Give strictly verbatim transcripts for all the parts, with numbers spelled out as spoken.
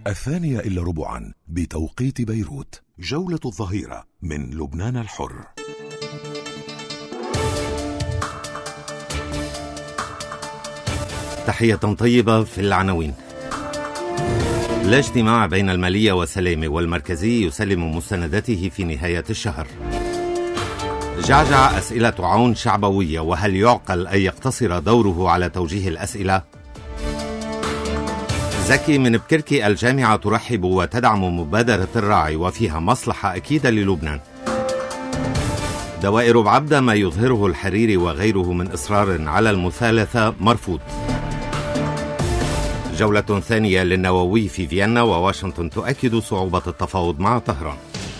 الثانية إلا ربعا بتوقيت بيروت. جولة الظهيرة من لبنان الحر. تحية طيبة في العناوين. لا اجتماع بين المالية وسلامة، والمركزي يسلم مستنداته في نهاية الشهر. جعجع أسئلة عون شعبوية، وهل يعقل أن يقتصر دوره على توجيه الأسئلة؟ زكي من بكركي، الجامعة ترحب وتدعم مبادرة الراعي وفيها مصلحة أكيدة للبنان. دوائر بعبدة، ما يظهره الحريري وغيره من إصرار على المثالثة مرفوض. جولة ثانية للنووي في فيينا، وواشنطن تؤكد صعوبة التفاوض مع طهران.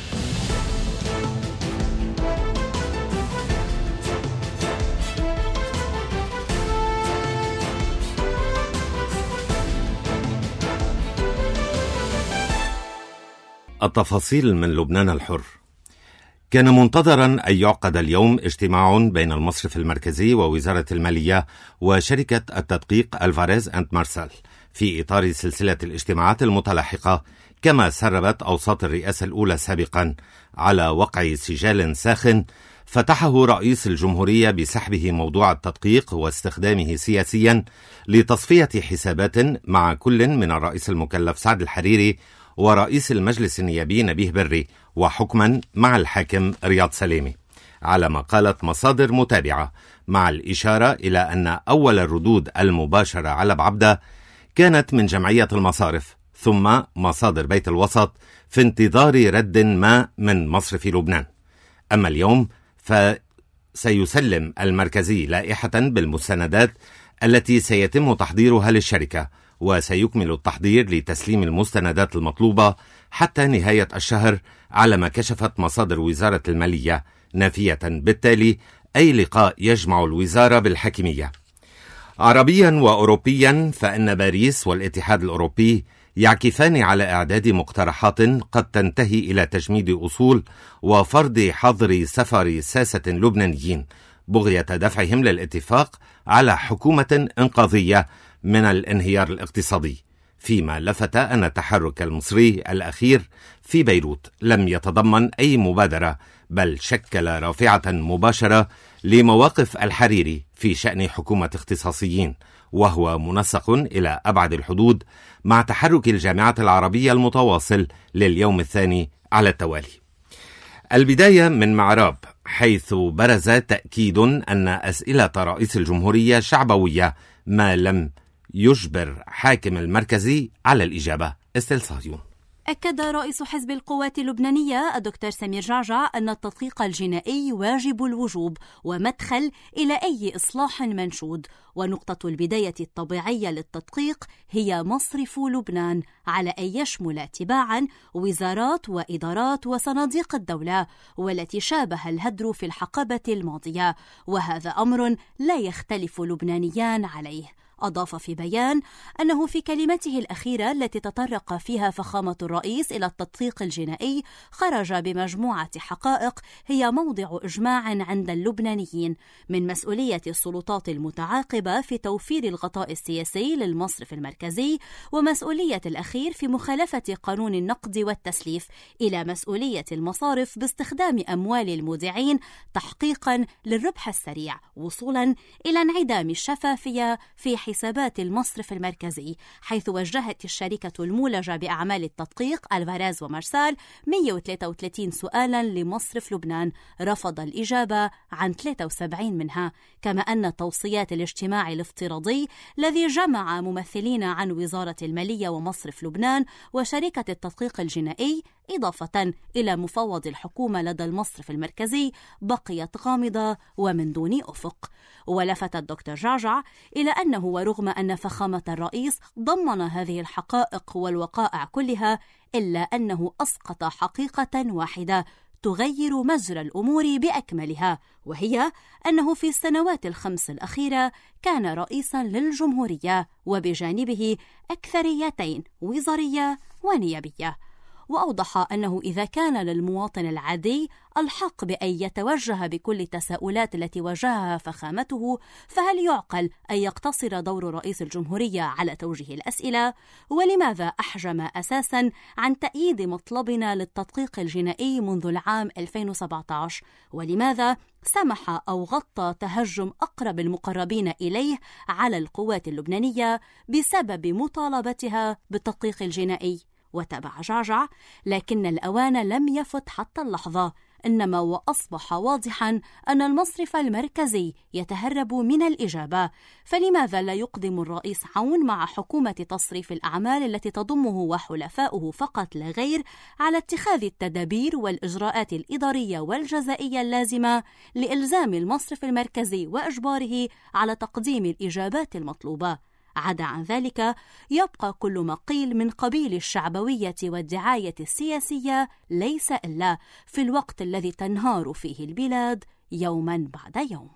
التفاصيل من لبنان الحر. كان منتظرا أن يعقد اليوم اجتماع بين المصرف المركزي ووزارة المالية وشركة التدقيق ألفاريز أند مارسال في إطار سلسلة الاجتماعات المتلاحقة، كما سربت أوساط الرئاسة الأولى سابقا على وقع سجال ساخن فتحه رئيس الجمهورية بسحبه موضوع التدقيق واستخدامه سياسيا لتصفية حسابات مع كل من الرئيس المكلف سعد الحريري ورئيس المجلس النيابي نبيه بري، وحكما مع الحاكم رياض سلامي، على ما قالت مصادر متابعة، مع الإشارة إلى أن أول الردود المباشرة على بعبدة كانت من جمعية المصارف ثم مصادر بيت الوسط في انتظار رد ما من مصرف لبنان. أما اليوم فسيسلم المركزي لائحة بالمستندات التي سيتم تحضيرها للشركة، وسيكمل التحضير لتسليم المستندات المطلوبة حتى نهاية الشهر، على ما كشفت مصادر وزارة المالية، نافية بالتالي أي لقاء يجمع الوزارة بالحاكمية. عربيا وأوروبيا، فإن باريس والاتحاد الأوروبي يعكفان على إعداد مقترحات قد تنتهي إلى تجميد أصول وفرض حظر سفر ساسة لبنانيين بغية دفعهم للاتفاق على حكومة إنقاذية من الانهيار الاقتصادي، فيما لفت أن التحرك المصري الأخير في بيروت لم يتضمن أي مبادرة، بل شكل رافعة مباشرة لمواقف الحريري في شأن حكومة اختصاصيين، وهو منسق إلى أبعد الحدود مع تحرك الجامعة العربية المتواصل لليوم الثاني على التوالي. البداية من معراب، حيث برز تأكيد أن أسئلة رئيس الجمهورية شعبوية ما لم يجبر حاكم المركزي على الإجابة. استيل صهيون. أكد رئيس حزب القوات اللبنانية الدكتور سمير جعجع أن التدقيق الجنائي واجب الوجوب ومدخل إلى أي إصلاح منشود، ونقطة البداية الطبيعية للتدقيق هي مصرف لبنان، على أن يشمل تباعا وزارات وإدارات وصناديق الدولة، والتي شابه الهدر في الحقبة الماضية، وهذا أمر لا يختلف لبنانيان عليه. أضاف في بيان أنه في كلمته الأخيرة التي تطرق فيها فخامة الرئيس إلى التدقيق الجنائي خرج بمجموعة حقائق هي موضع إجماع عند اللبنانيين، من مسؤولية السلطات المتعاقبة في توفير الغطاء السياسي للمصرف المركزي، ومسؤولية الأخير في مخالفة قانون النقد والتسليف، إلى مسؤولية المصارف باستخدام أموال المودعين تحقيقا للربح السريع، وصولا إلى انعدام الشفافية في حسابات المصرف المركزي، حيث وجهت الشركة المولجة بأعمال التدقيق ألفاريز ومارسال مئة وثلاثة وثلاثين سؤالا لمصرف لبنان، رفض الإجابة عن ثلاثة وسبعين منها، كما أن توصيات الاجتماع الافتراضي الذي جمع ممثلين عن وزارة المالية ومصرف لبنان وشركة التدقيق الجنائي إضافة إلى مفوض الحكومة لدى المصرف المركزي بقيت غامضة ومن دون أفق. ولفت الدكتور جعجع إلى أنه ورغم أن فخامة الرئيس ضمن هذه الحقائق والوقائع كلها، إلا أنه أسقط حقيقة واحدة تغير مجرى الأمور بأكملها، وهي أنه في السنوات الخمس الأخيرة كان رئيسا للجمهورية وبجانبه أكثريتين وزارية ونيابية. وأوضح أنه إذا كان للمواطن العادي الحق بأن يتوجه بكل التساؤلات التي واجهها فخامته، فهل يعقل أن يقتصر دور رئيس الجمهورية على توجيه الأسئلة؟ ولماذا أحجم أساساً عن تأييد مطلبنا للتدقيق الجنائي منذ العام ألفين وسبعة عشر؟ ولماذا سمح أو غطى تهجم أقرب المقربين إليه على القوات اللبنانية بسبب مطالبتها بالتدقيق الجنائي؟ وتابع جعجع: لكن الأوان لم يفت حتى اللحظة، إنما وأصبح واضحا أن المصرف المركزي يتهرب من الإجابة. فلماذا لا يقدم الرئيس عون مع حكومة تصريف الأعمال التي تضمه وحلفاؤه فقط لا غير على اتخاذ التدابير والإجراءات الإدارية والجزائية اللازمة لإلزام المصرف المركزي وإجباره على تقديم الإجابات المطلوبة؟ عدا عن ذلك يبقى كل ما قيل من قبيل الشعبوية والدعاية السياسية ليس إلا في الوقت الذي تنهار فيه البلاد يوما بعد يوم.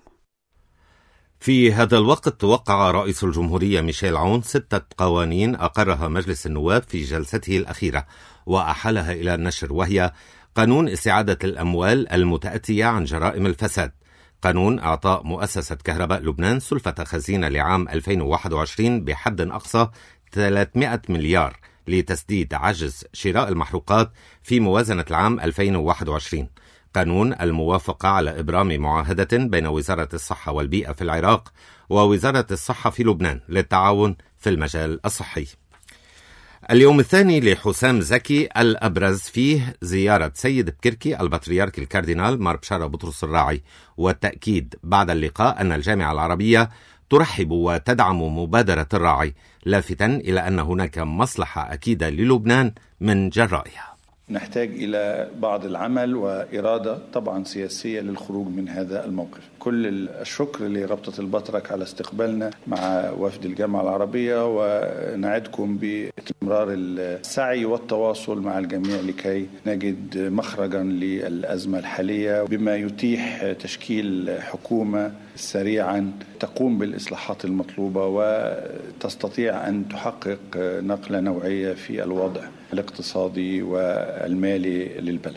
في هذا الوقت توقع رئيس الجمهورية ميشيل عون ستة قوانين أقرها مجلس النواب في جلسته الأخيرة وأحالها إلى النشر، وهي قانون استعادة الأموال المتأتية عن جرائم الفساد، قانون إعطاء مؤسسة كهرباء لبنان سلفة خزينة لعام ألفين وواحد وعشرين بحد أقصى ثلاثمائة مليار لتسديد عجز شراء المحروقات في موازنة العام ألفين وواحد وعشرين، قانون الموافقة على إبرام معاهدة بين وزارة الصحة والبيئة في العراق ووزارة الصحة في لبنان للتعاون في المجال الصحي. اليوم الثاني لحسام زكي الأبرز فيه زيارة سيد بكركي البطريرك الكاردينال مار بشارة بطرس الراعي، والتأكيد بعد اللقاء أن الجامعة العربية ترحب وتدعم مبادرة الراعي، لافتا إلى أن هناك مصلحة أكيدة للبنان من جرائها. نحتاج إلى بعض العمل وإرادة طبعا سياسية للخروج من هذا الموقف. كل الشكر لرابطة البطرك على استقبالنا مع وفد الجامعة العربية، ونعدكم باستمرار السعي والتواصل مع الجميع لكي نجد مخرجا للأزمة الحالية بما يتيح تشكيل حكومة سريعا تقوم بالإصلاحات المطلوبة وتستطيع أن تحقق نقلة نوعية في الوضع الاقتصادي والمالي للبلد.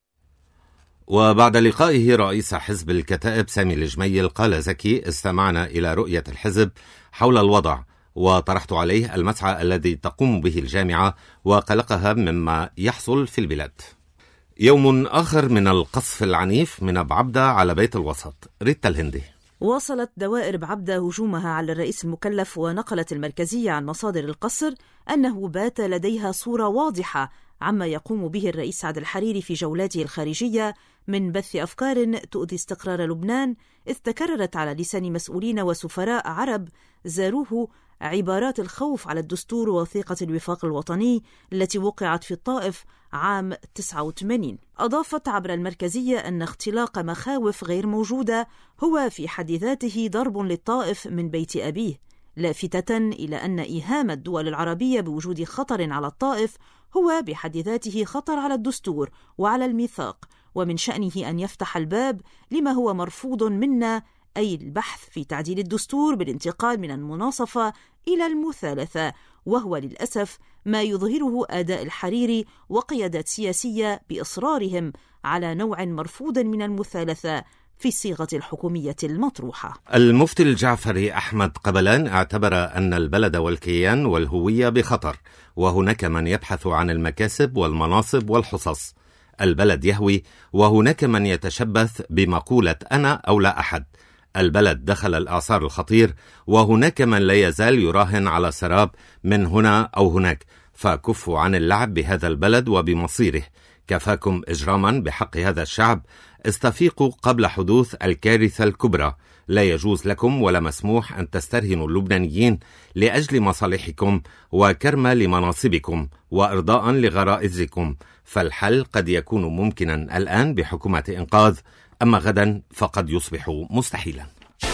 وبعد لقائه رئيس حزب الكتائب سامي الجميل قال زكي: استمعنا إلى رؤية الحزب حول الوضع وطرحت عليه المسعى الذي تقوم به الجامعة وقلقها مما يحصل في البلاد. يوم آخر من القصف العنيف من بعبدة على بيت الوسط. ريتا الهندي. واصلت دوائر بعبدة هجومها على الرئيس المكلف، ونقلت المركزية عن مصادر القصر أنه بات لديها صورة واضحة عما يقوم به الرئيس سعد الحريري في جولاته الخارجية من بث أفكار تؤذي استقرار لبنان، إذ تكررت على لسان مسؤولين وسفراء عرب زاروه عبارات الخوف على الدستور ووثيقة الوفاق الوطني التي وقعت في الطائف عام تسعة وثمانين. أضافت عبر المركزية أن اختلاق مخاوف غير موجودة هو في حد ذاته ضرب للطائف من بيت أبيه، لافتة إلى أن إيهام الدول العربية بوجود خطر على الطائف هو بحد ذاته خطر على الدستور وعلى الميثاق، ومن شأنه أن يفتح الباب لما هو مرفوض منا، أي البحث في تعديل الدستور بالانتقال من المناصفة إلى المثالثة، وهو للأسف ما يظهره أداء الحريري وقيادات سياسية بإصرارهم على نوع مرفوض من المثالثة في الصيغة الحكومية المطروحة. المفتي الجعفري أحمد قبلان اعتبر أن البلد والكيان والهوية بخطر، وهناك من يبحث عن المكاسب والمناصب والحصص. البلد يهوي، وهناك من يتشبث بمقولة أنا أو لا أحد. البلد دخل الإعصار الخطير، وهناك من لا يزال يراهن على سراب من هنا أو هناك، فكفوا عن اللعب بهذا البلد وبمصيره. كفاكم إجراما بحق هذا الشعب، استفيقوا قبل حدوث الكارثة الكبرى. لا يجوز لكم ولا مسموح أن تسترهنوا اللبنانيين لأجل مصالحكم وكرم لمناصبكم وإرضاء لغرائزكم، فالحل قد يكون ممكنا الآن بحكومة إنقاذ، أما غدا فقد يصبح مستحيلا.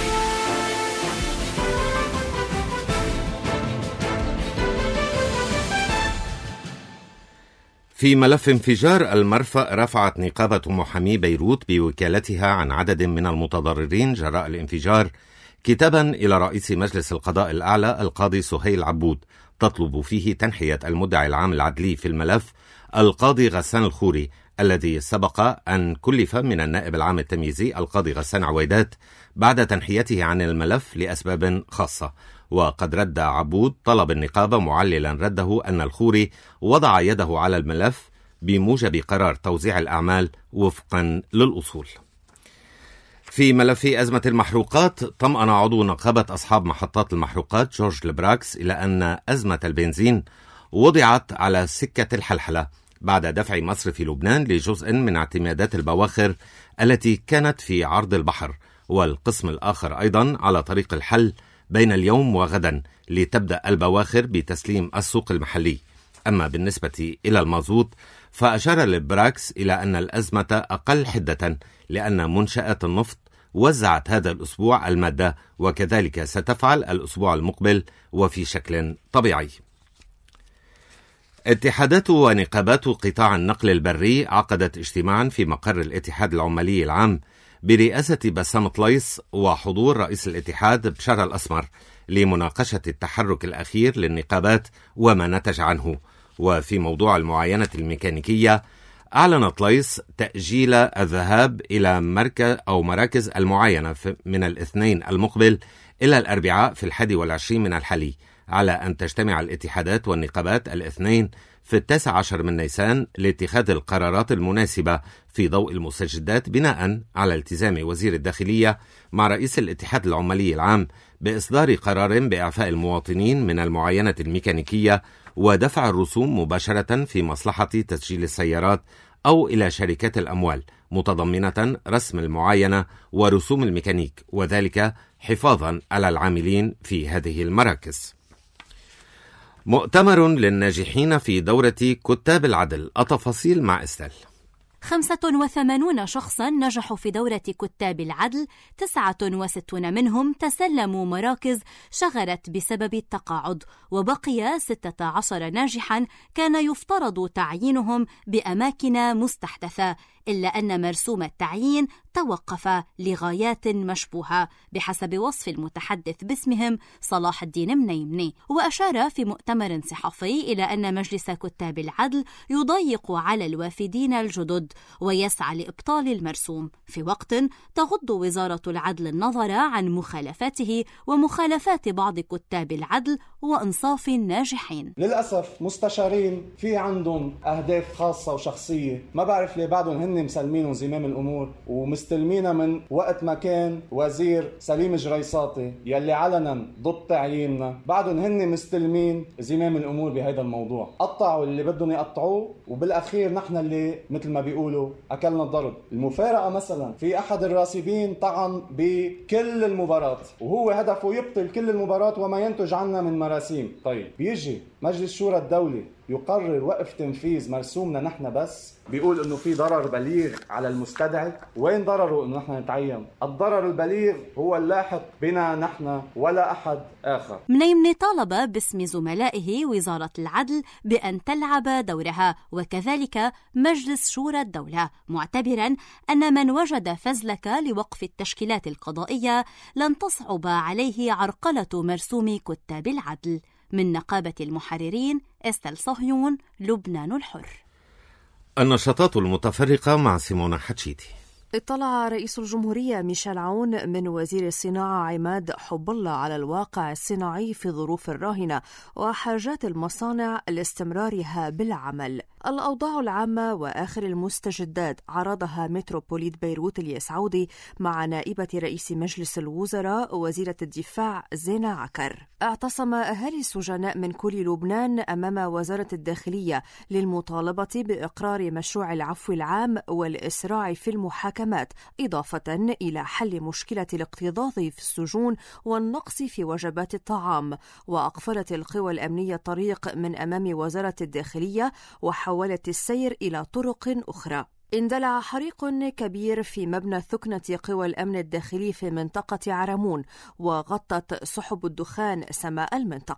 في ملف انفجار المرفأ، رفعت نقابة محامي بيروت بوكالتها عن عدد من المتضررين جراء الانفجار كتابا إلى رئيس مجلس القضاء الأعلى القاضي سهيل عبود، تطلب فيه تنحية المدعي العام العدلي في الملف القاضي غسان الخوري، الذي سبق أن كلف من النائب العام التمييزي القاضي غسان عويدات بعد تنحيته عن الملف لأسباب خاصة. وقد رد عبود طلب النقابة معللا رده أن الخوري وضع يده على الملف بموجب قرار توزيع الأعمال وفقا للأصول. في ملف أزمة المحروقات، طمأن عضو نقابة أصحاب محطات المحروقات جورج لبراكس إلى أن أزمة البنزين وضعت على سكة الحلحلة بعد دفع مصرف لبنان لجزء من اعتمادات البواخر التي كانت في عرض البحر، والقسم الآخر أيضا على طريق الحل بين اليوم وغدا لتبدأ البواخر بتسليم السوق المحلي. أما بالنسبة إلى المازوت فأشار لبراكس إلى أن الأزمة أقل حدة لأن منشآت النفط وزعت هذا الأسبوع المادة، وكذلك ستفعل الأسبوع المقبل وفي شكل طبيعي. اتحادات ونقابات قطاع النقل البري عقدت اجتماعا في مقر الاتحاد العمالي العام برئاسة بسام طليس وحضور رئيس الاتحاد بشار الأسمر لمناقشة التحرك الأخير للنقابات وما نتج عنه. وفي موضوع المعاينة الميكانيكية أعلن طليس تأجيل الذهاب إلى مركز أو مراكز المعاينة من الاثنين المقبل إلى الأربعاء في الحادي والعشرين من الحلي، على أن تجتمع الاتحادات والنقابات الاثنين في التاسع عشر من نيسان لاتخاذ القرارات المناسبة في ضوء المستجدات، بناء على التزام وزير الداخلية مع رئيس الاتحاد العمالي العام بإصدار قرار بإعفاء المواطنين من المعاينة الميكانيكية ودفع الرسوم مباشرة في مصلحة تسجيل السيارات أو إلى شركات الأموال، متضمنة رسم المعاينة ورسوم الميكانيك، وذلك حفاظا على العاملين في هذه المراكز. مؤتمر للناجحين في دورة كتاب العدل. التفاصيل مع إستال. خمسة وثمانون شخصا نجحوا في دورة كتاب العدل، تسعة وستون منهم تسلموا مراكز شغلت بسبب التقاعد، وبقي ستة عشر ناجحا كان يفترض تعيينهم بأماكن مستحدثة، إلا أن مرسوم التعيين توقف لغايات مشبوهة بحسب وصف المتحدث باسمهم صلاح الدين منيمني. وأشار في مؤتمر صحفي إلى أن مجلس كتاب العدل يضيق على الوافدين الجدد ويسعى لإبطال المرسوم، في وقت تغض وزارة العدل النظر عن مخالفاته ومخالفات بعض كتاب العدل وإنصاف الناجحين. للأسف مستشارين في عندهم أهداف خاصة وشخصية، ما بعرف ليه بعدهم هن مسلمين زمام الأمور ومستلمينها من وقت ما كان وزير سليم جريصاتي يلي علنا ضد تعييننا، بعدهم هن مستلمين زمام الأمور بهذا الموضوع، قطعوا اللي بدهم يقطعوه، وبالأخير نحن اللي مثل ما بيقولوا أكلنا الضرب. المفارقة مثلا في أحد الراسبين طعن بكل المباراة وهو هدفه يبطل كل المباراة وما ينتج عنها من مراسيم. طيب بيجي مجلس شورى الدولي يقرر وقف تنفيذ مرسومنا نحن، بس بيقول انه في ضرر بليغ على المستدعي. وين ضرره انه نحن نتعين؟ الضرر البليغ هو اللاحق بنا نحن ولا احد اخر. منيمني طالب باسم زملائه وزارة العدل بأن تلعب دورها، وكذلك مجلس شورى الدولة، معتبرا أن من وجد فزلكة لوقف التشكيلات القضائية لن تصعب عليه عرقلة مرسوم كتاب العدل. من نقابة المحررين، إستال صهيون، لبنان الحر. النشاطات المتفرقة مع سيمونا حتشيتي. اطلع رئيس الجمهورية ميشيل عون من وزير الصناعة عماد حب الله على الواقع الصناعي في ظروف الراهنة وحاجات المصانع لاستمرارها بالعمل. الأوضاع العامة وآخر المستجدات عرضها متروبوليت بيروت اليسعودي مع نائبة رئيس مجلس الوزراء وزيرة الدفاع زينة عكر. اعتصم أهالي السجناء من كل لبنان أمام وزارة الداخلية للمطالبة بإقرار مشروع العفو العام والإسراع في المحاكمات، إضافة إلى حل مشكلة الاكتظاظ في السجون والنقص في وجبات الطعام. وأقفلت القوى الأمنية الطريق من أمام وزارة الداخلية وحولت السير إلى طرق أخرى. اندلع حريق كبير في مبنى ثكنة قوى الأمن الداخلي في منطقة عرمون، وغطت سحب الدخان سماء المنطقة.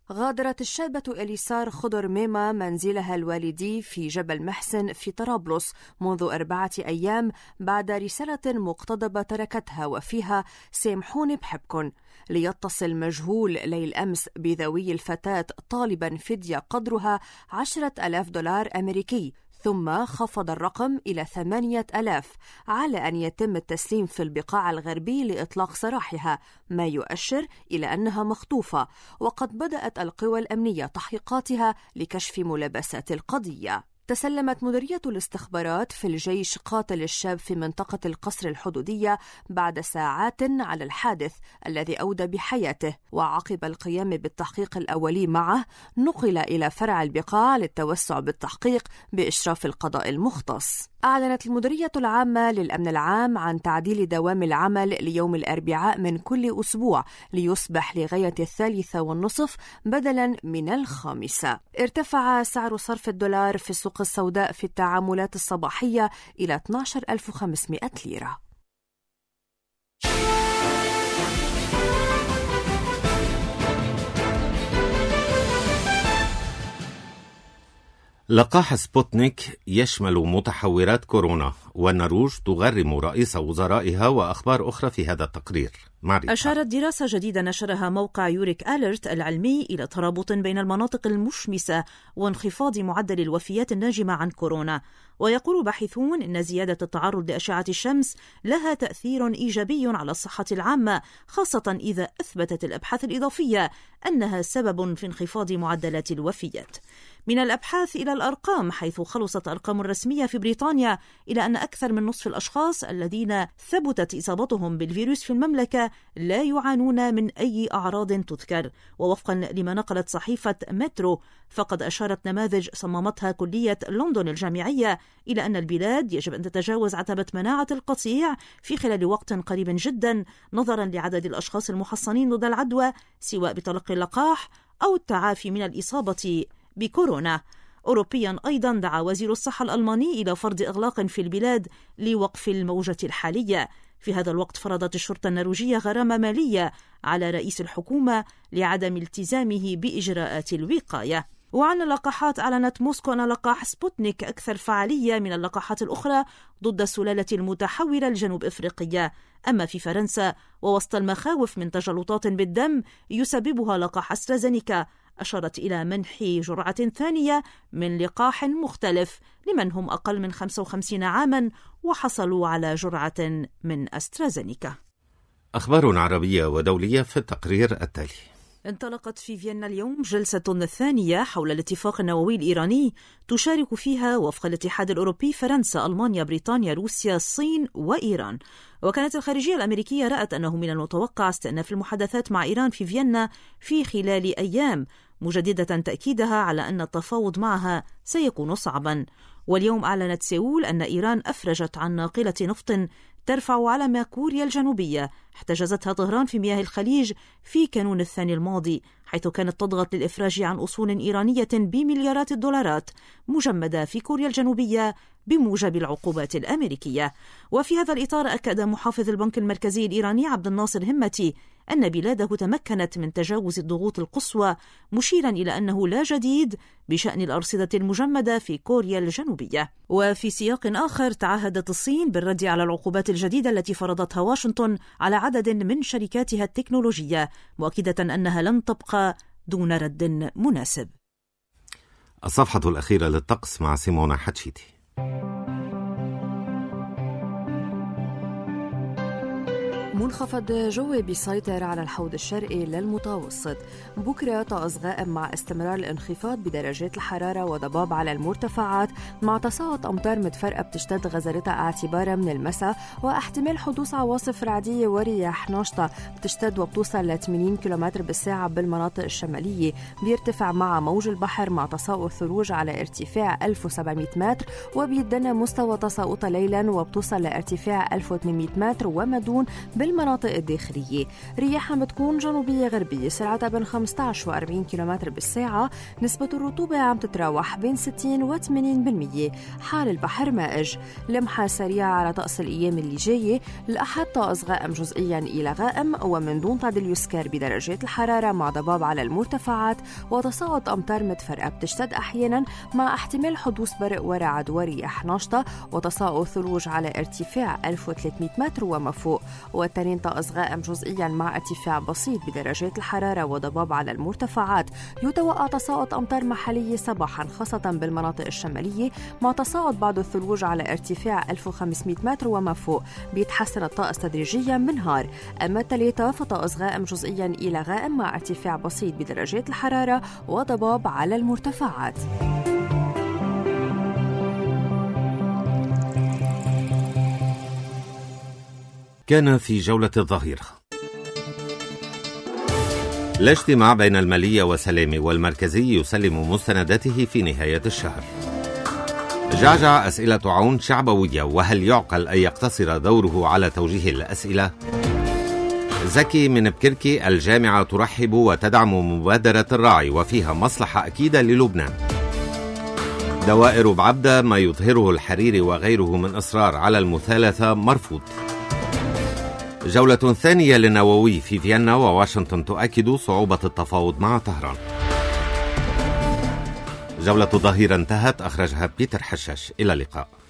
غادرت الشابة إليسار خضر ميمة منزلها الوالدي في جبل محسن في طرابلس منذ أربعة أيام بعد رسالة مقتضبة تركتها وفيها سامحوني بحبكن، ليتصل مجهول ليل أمس بذوي الفتاة طالبا فدية قدرها عشرة ألاف دولار أمريكي، ثم خفض الرقم إلى ثمانية ألاف على أن يتم التسليم في البقاع الغربي لإطلاق سراحها، ما يؤشر إلى أنها مخطوفة، وقد بدأت القوى الأمنية تحقيقاتها لكشف ملابسات القضية. تسلمت مديرية الاستخبارات في الجيش قاتل الشاب في منطقة القصر الحدودية بعد ساعات على الحادث الذي أودى بحياته، وعقب القيام بالتحقيق الأولي معه نقل إلى فرع البقاع للتوسع بالتحقيق بإشراف القضاء المختص. أعلنت المديرية العامة للأمن العام عن تعديل دوام العمل ليوم الأربعاء من كل أسبوع ليصبح لغاية الثالثة والنصف بدلا من الخامسة. ارتفع سعر صرف الدولار في السوق السوداء في التعاملات الصباحية إلى اثني عشر ألف وخمسمائة ليرة. لقاح سبوتنيك يشمل متحورات كورونا، والنرويج تغرم رئيس وزرائها وأخبار أخرى في هذا التقرير. معرفة. أشارت دراسة جديدة نشرها موقع يوريك أليرت العلمي إلى ترابط بين المناطق المشمسة وانخفاض معدل الوفيات الناجمة عن كورونا. ويقول باحثون إن زيادة التعرض لأشعة الشمس لها تأثير إيجابي على الصحة العامة، خاصة إذا أثبتت الأبحاث الإضافية أنها سبب في انخفاض معدلات الوفيات. من الأبحاث إلى الأرقام، حيث خلصت الأرقام الرسمية في بريطانيا إلى أن أكثر من نصف الأشخاص الذين ثبتت إصابتهم بالفيروس في المملكة لا يعانون من أي أعراض تذكر. ووفقا لما نقلت صحيفة مترو، فقد أشارت نماذج صممتها كلية لندن الجامعية إلى أن البلاد يجب أن تتجاوز عتبة مناعة القطيع في خلال وقت قريب جدا، نظرا لعدد الأشخاص المحصنين ضد العدوى سواء بتلقي اللقاح أو التعافي من الإصابة بكورونا. أوروبيا أيضا دعا وزير الصحة الألماني إلى فرض إغلاق في البلاد لوقف الموجة الحالية. في هذا الوقت فرضت الشرطة النرويجية غرامة مالية على رئيس الحكومة لعدم التزامه بإجراءات الوقاية. وعن اللقاحات، أعلنت موسكو أن لقاح سبوتنيك أكثر فعالية من اللقاحات الأخرى ضد السلالة المتحورة الجنوب إفريقية. أما في فرنسا، ووسط المخاوف من تجلطات بالدم يسببها لقاح أسترازينيكا، أشارت إلى منح جرعة ثانية من لقاح مختلف لمن هم أقل من خمسة وخمسين عاما وحصلوا على جرعة من أسترازينيكا. أخبار عربية ودولية في التقرير التالي. انطلقت في فيينا اليوم جلسة ثانية حول الاتفاق النووي الإيراني تشارك فيها وفق الاتحاد الأوروبي فرنسا، ألمانيا، بريطانيا، روسيا، الصين وإيران. وكانت الخارجية الأمريكية رأت أنه من المتوقع استئناف المحادثات مع إيران في فيينا في خلال أيام، مجددة تأكيدها على أن التفاوض معها سيكون صعبا. واليوم أعلنت سيول أن إيران أفرجت عن ناقلة نفط ترفع علم كوريا الجنوبية احتجزتها طهران في مياه الخليج في كانون الثاني الماضي، حيث كانت تضغط للإفراج عن أصول إيرانية بمليارات الدولارات مجمدة في كوريا الجنوبية بموجب العقوبات الأمريكية. وفي هذا الإطار أكد محافظ البنك المركزي الإيراني عبد الناصر همتي أن بلاده تمكنت من تجاوز الضغوط القصوى، مشيرا إلى أنه لا جديد بشأن الأرصدة المجمدة في كوريا الجنوبية. وفي سياق آخر، تعهدت الصين بالرد على العقوبات الجديدة التي فرضتها واشنطن على عدد من شركاتها التكنولوجية، مؤكدة أنها لن تبقى دون رد مناسب. الصفحة الأخيرة للطقس مع سيمونا حتشيتي. منخفض جوي بيسيطر على الحوض الشرقي للمتوسط. بكرة طقس غائم مع استمرار الانخفاض بدرجات الحرارة وضباب على المرتفعات، مع تساقط أمطار متفرقة بتشتد غزارتها اعتبارا من المساء، واحتمال حدوث عواصف رعدية ورياح ناشطة بتشتد وبتوصل ل ثمانين كيلومتر بالساعة بالمناطق الشمالية. بيرتفع مع موج البحر مع تساقط ثلوج على ارتفاع ألف وسبعمائة متر، وبيدنا مستوى تساقط ليلا وبتوصل لارتفاع ألف وثمانمائة متر ومدون بالمناطق الداخلية. رياح بتكون جنوبية غربية سرعتها بين خمسة عشر وأربعين كيلومتر بالساعة. نسبة الرطوبة عم تتراوح بين ستين وثمانين بالمية. حال البحر مائج. لمحة سريعة على طقس الأيام اللي جاية. الأحد طقس غائم جزئيا إلى غائم ومن دون تعديل يسكر بدرجات الحرارة مع ضباب على المرتفعات وتصاعد أمطار متفرقة بتشتد أحيانا مع احتمال حدوث برق ورعد ورياح نشطة وتساقط ثلوج على ارتفاع ألف وثلاثمئة متر وما فوق. والتنين طقس غائم جزئيا مع ارتفاع بسيط بدرجات الحرارة وضباب على المرتفعات. يتوقع تساقط أمطار محلية صباحا خاصة بالمناطق الشمالية مع تصاعد بعض الثلوج على ارتفاع ألف وخمسمئة متر وما فوق. بيتحسن الطقس تدريجيا من نهار. أما الثلاثة فطقس غائم جزئيا إلى غائم مع ارتفاع بسيط بدرجات الحرارة وضباب على المرتفعات. كان في جولة الظهيرة. الاجتماع بين المالية وسلامة والمركزي يسلم مستنداته في نهاية الشهر. جعجع أسئلة عون شعبوية، وهل يعقل أن يقتصر دوره على توجيه الأسئلة؟ زكي من بكركي، الجامعة ترحب وتدعم مبادرة الراعي وفيها مصلحة أكيدة للبنان. دوائر بعبدة، ما يظهره الحريري وغيره من إصرار على المثالثة مرفوض. جولة ثانية للنووي في فيينا وواشنطن تؤكد صعوبة التفاوض مع طهران. جولة الظهيرة انتهت، أخرجها بيتر حشاش. إلى اللقاء.